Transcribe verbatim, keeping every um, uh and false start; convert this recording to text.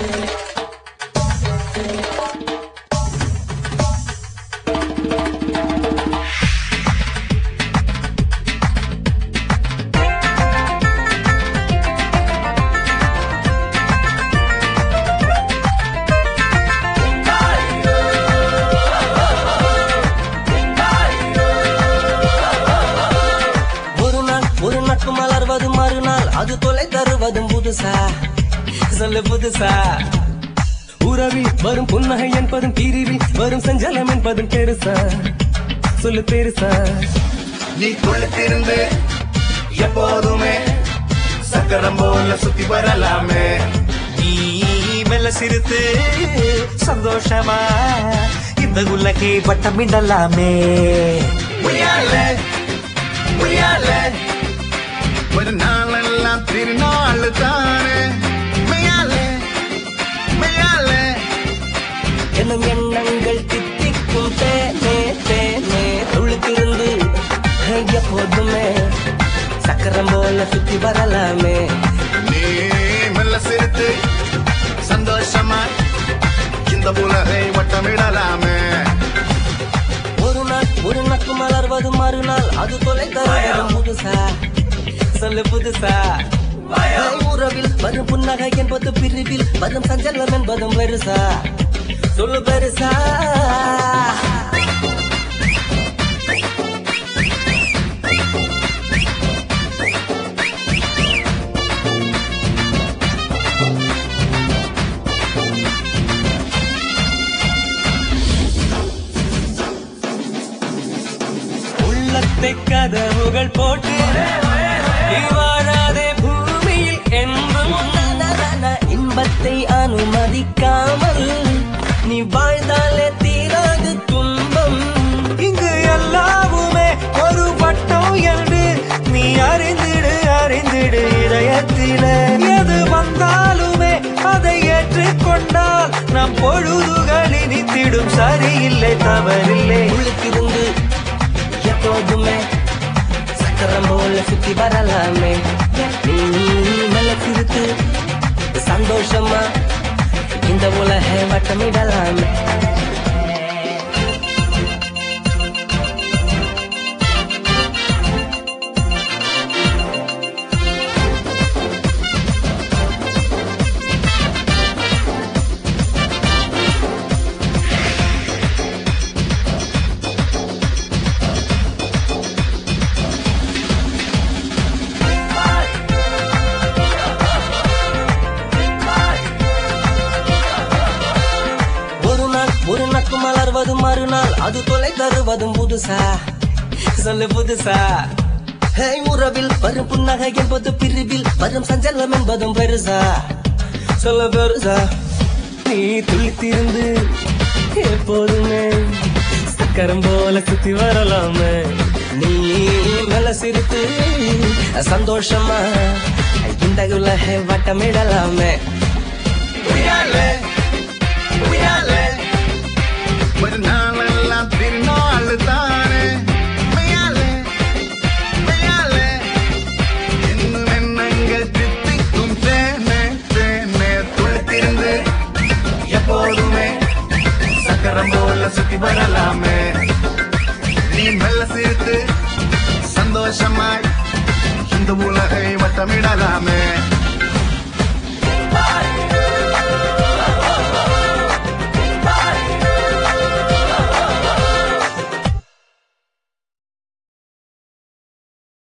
மலர்வதும் மறுநாள் அது தொலை தருவதும் புதுசா சொல்ல புதுசா உறவில் வரும் புன்னகை என்பதும் பிரிவில் வரும் சஞ்சலம் என்பதும் பெருசா சொல்லு பெருசா நீ கொளுத்திருந்து எப்போதுமே சக்கரம் போல சுத்தி வரலாமே நீ மெல்ல சிரித்து சந்தோஷமா இந்த உலகை வட்டமிடலாமே முயலே முயலே ஒரு நாளெல்லாம் திருநாள் தானே மெய்யாலே மெய்யாலே என்னும் எண்ணங்கள் தித்திக்கும் தேனே தேனே துளுத்திருந்து எப்போதுமே சக்கரம் போல சுத்தி வரலாமே நீ மெல்ல சிரித்து சந்தோஷமா இந்த உலகை வட்டமிடலாமே ஒரு நாள் ஒரு நட்பு மலர்வது மறுநாள் அது தொலை தருவதும் புதுசா சொல்லு புதுசா உறவில் வரும் புன்னகை என்பது பிரிவில் வரும் சஞ்சலம் என்பதும் பெருசா சொல்லு பெருசா உள்ளத்தை கதவுகள் போட்டு வாழாதே பூமியில் என்றும் இன்பத்தை அனுமதிக்காமல் நீ வாழ்ந்தாலே தீராது துன்பம் இங்கு எல்லாவுமே ஒரு வட்டம் என்று நீ அறிந்திடு அறிந்திடு இதயத்தில எது வந்தாலுமே அதை ஏற்றுக்கொண்டால் நம் பொழுதுகள் இனித்திடும் சரியில்லை தவறில்லை உள்ளிருந்து எப்போதுமே சக்கரம் போல சுத்தி வரலாமே நீ நல்ல சிரித்து சந்தோஷமா இந்த உலகை வட்டமிடலாமே ஒரு நட்பு மலர்வதும் மறுநாள் அது தொலை தருவதும் புதுசா சொல்லு புதுசா உறவில் வரும் புன்னகை என்பது பிரிவில் வரும் சஞ்சலம் என்பதும் பெருசா சொல்ல பெருசா நீ துளித்திருந்து எப்போதுமே சக்கரம் போல சுத்தி வரலாமே நீ மேல சிரித்து சந்தோஷமா இந்த உலகை வட்டமிடலாமே ஒரு நாளெல்லாம் திருநாள் தானே மெய்யாலே மெய்யாலே இன்னும் எண்ணங்கள் தித்திக்கும் தேனே தேனே துளித்திருந்து எப்போதுமே சக்கரம் போல சுத்தி வரலாமே நீ மெல்ல சிரித்து சந்தோஷமாய் இந்த உலகை வட்டமிடலாமே